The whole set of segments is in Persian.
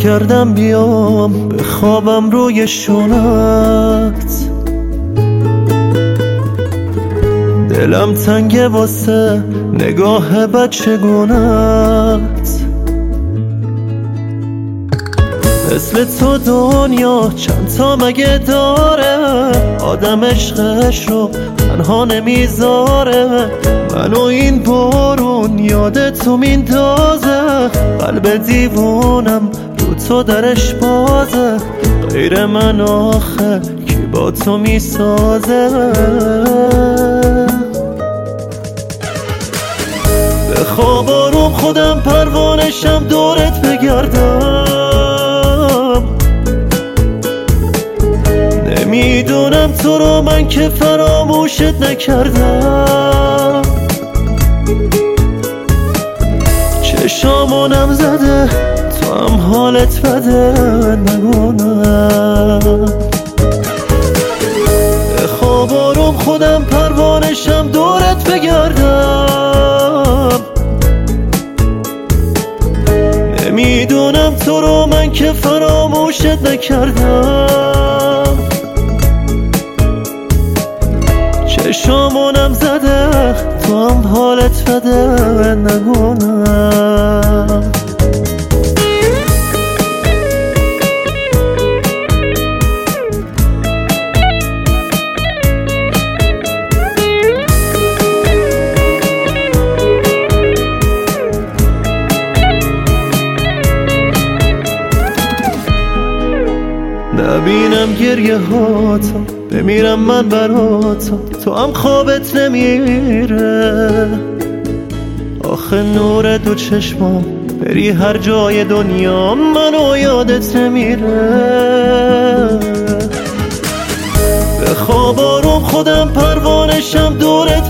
کردم بیام بخوابم روی شونت، دلم تنگه واسه نگاه بچگونت. مثل تو دنیا چند تا مگه داره، آدم عشقش رو تنها نمیذاره. منو این بارون یاد تو میندازه، قلب دیوونم رو تو درش بازه. غیر من آخه کی با تو میسازه؟ به خواب آروم خودم پروانشم دورت بگردم. نمیدونم تو رو من که فراموشت نکردم. چشامونم زده تو هم حالت بده نگونم. به خواب آروم خودم پروانشم دورت بگردم. نمیدونم تو رو من که فراموشت نکردم. چشامونم زده تو هم حالت بده نگونم. نبینم گریه هاتو بمیرم من براتو، تو هم خوابت نمیره. آخه نور دو چشمام بری هر جای دنیا منو یادت نمیره. به خواب آروم خودم پروانشم دورت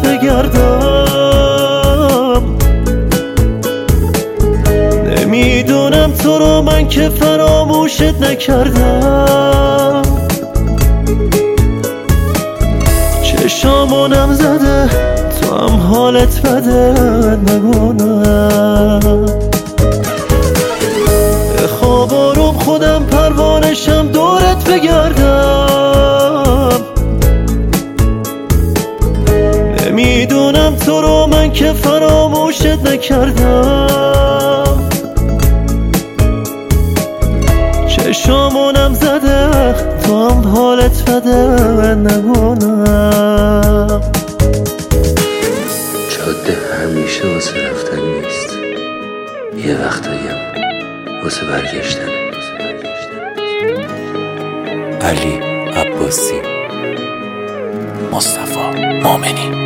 بگردم. نمیدونم تو رو من که فراموشت نکردم. چشامونم زده تو هم حالت بده نگونم. به خواب آروم خودم پروانشم دورت بگردم. نمیدونم تو رو من که فراموشت نکردم. چشامونم زده تو هم حالت بده نگونم. جاده همیشه واسه رفتن نیست، یه وقتاییم واسه برگشتن. علی عباسی، مصطفی مومنی.